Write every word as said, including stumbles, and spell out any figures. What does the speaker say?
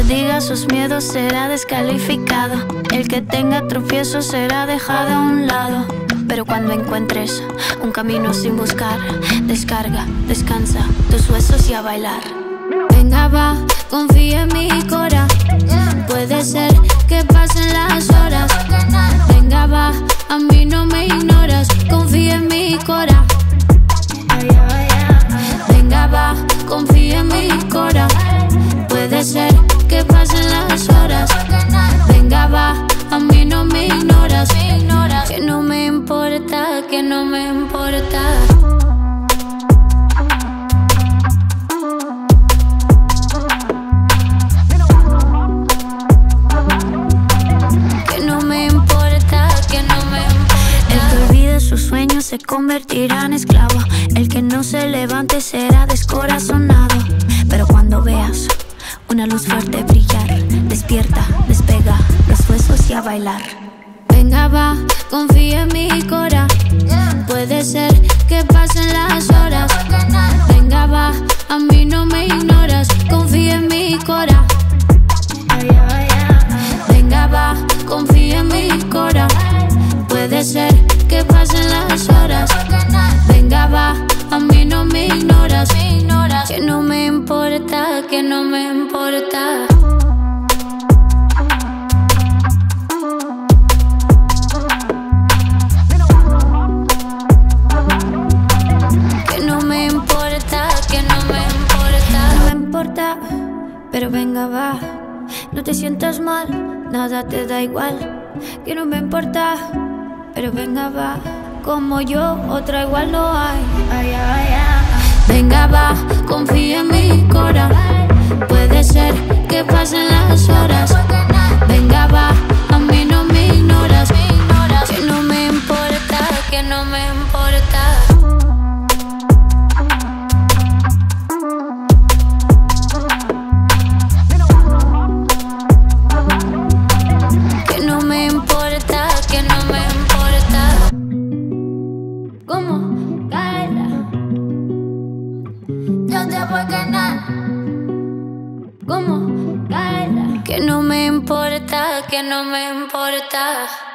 diga sus miedos será descalificado. El que tenga tropiezos será dejado a un lado. Pero cuando encuentres un camino sin buscar, descarga, descansa tus huesos y a bailar. Venga va, confía en mi cora. Puede ser que pasen las horas. Venga va, a mí no me ignoras. Confía en mi cora. Venga va, confía en mi cora. Puede ser que pasen las horas. Venga va, a mí no me ignoras. Que no me importa, que no me importa. Que no me importa, que no me importa. El que olvide sus sueños se convertirá en esclavo. El que no se levante será descorazonado. Pero cuando veas una luz fuerte brillar, despierta, despega los huesos y a bailar. Venga va, confía en mi cora. Puede ser que pasen las horas. Venga va, a mí no me ignoras. Confía en mi cora. Venga va, confía en mi cora. Puede ser que pasen las horas. Venga va, a mí no me ignoras. Que no me importa, que no me importa. Que no me importa, que no me importa. No me importa, pero venga va. No te sientas mal, nada te da igual. Que no me importa, pero venga va. Como yo, otra igual no hay. Ay, ay, ay. Venga va, confía en mi cora. Puede ser que pasen las horas. Venga va, a mí no me ignoras. Que no me importa, que no me importa. Que no me importa, que no me importa. ¿Cómo? Caela. Yo te voy a ganar. ¿Cómo? Caela. Que no me importa, que no me importa.